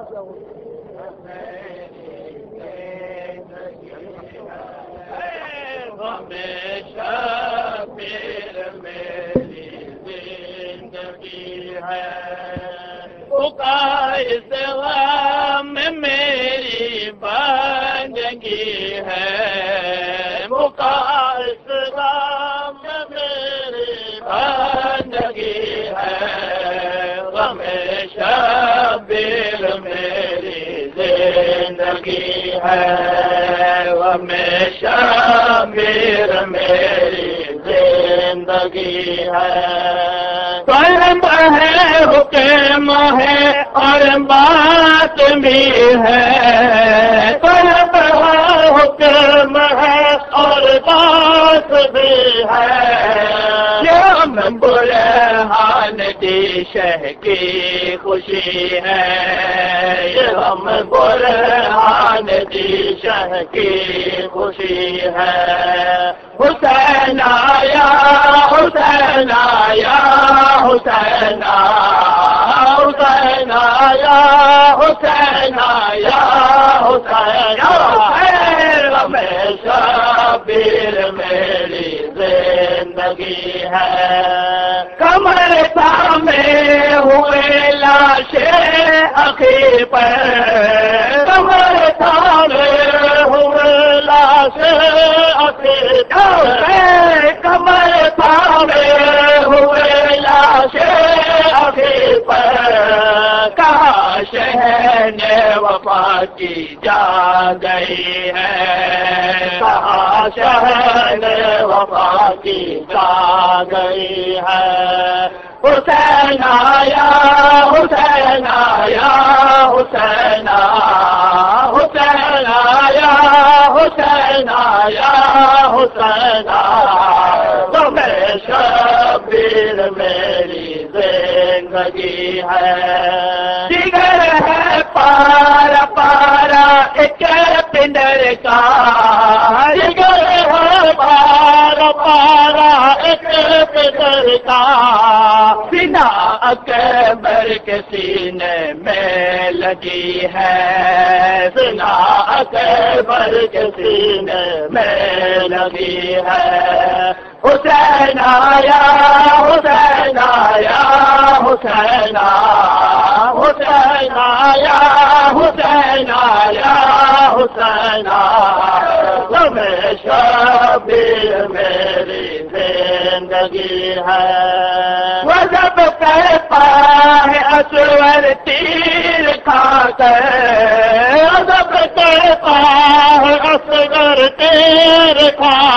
ہمیشہ پھر میری زندگی ہے اس غم میری بندگی ہے اس غم میری بندگی ہے ہمیشہ پھر میری زندگی ہے ہمیشہ پھر میری زندگی ہے قلم ہے حکم ہے اور بات بھی ہے قلم ہے حکم ہے اور بات بھی ہے یہ ہم برہان دی شہ کی خوشی ہے یہ ہم برہان دی شہ کی خوشی ہے حسین آیا حسین آیا حسین حسین آیا حسین آیا حسین ہمیشہ پھر میری زندگی ہے کمر سامنے ہوئے لاش عقیق پر کمر سامنے ہوئے لاش عقیق کمر سامنے ہوئے لاش عقیق پر کہاں شہر نے وفا کی جا گئی ہے کہاں شہر نے وفا کی جا گئی ہے حسین آیا حسین آیا حسین حسین آیا حسین آیا حسین ہمیشہ پھر میری زندگی ہے دیگر ہے پارا پارا ایک پنڈر کا دیگر ہے پارا پارا ایک پنڈر کا سینہ اکبر کے سینے میں لگی ہے سینہ اکبر کے سینے میں لگی ہے حسین آیا حسین آیا حسین حسین آیا حسین آیا حسین ہمیشہ پھر میری زندگی ہے وہ جب کہتا ہے اسور تیر کھا کر جب کہتا ہے اسور تیر کھا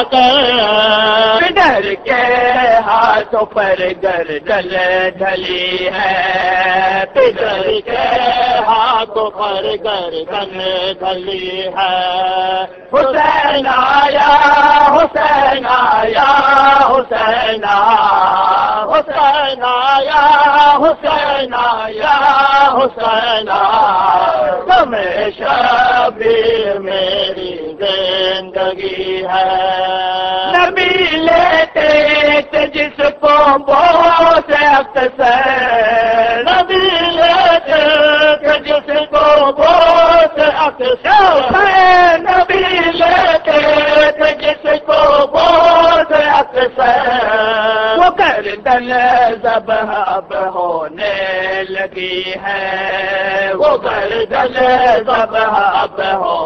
کر ڈر کے ہاتھوں پر گردن ڈھلی ہے پدر کے ہاتھوں پر گردن ڈھلی ہے حسین آیا حسین آیا حسین حسین آیا حسین آیا حسین ہمیشہ پھر میری زندگی ہے نبی لیتے تھے جس کو بہت اکثر نبی لیتے تھے جس کو بہت اکثر نبی لیتے تھے جس کو بہت اکثر وہ گردن ذبح اب ہونے لگی ہے وہ گردن ذبح اب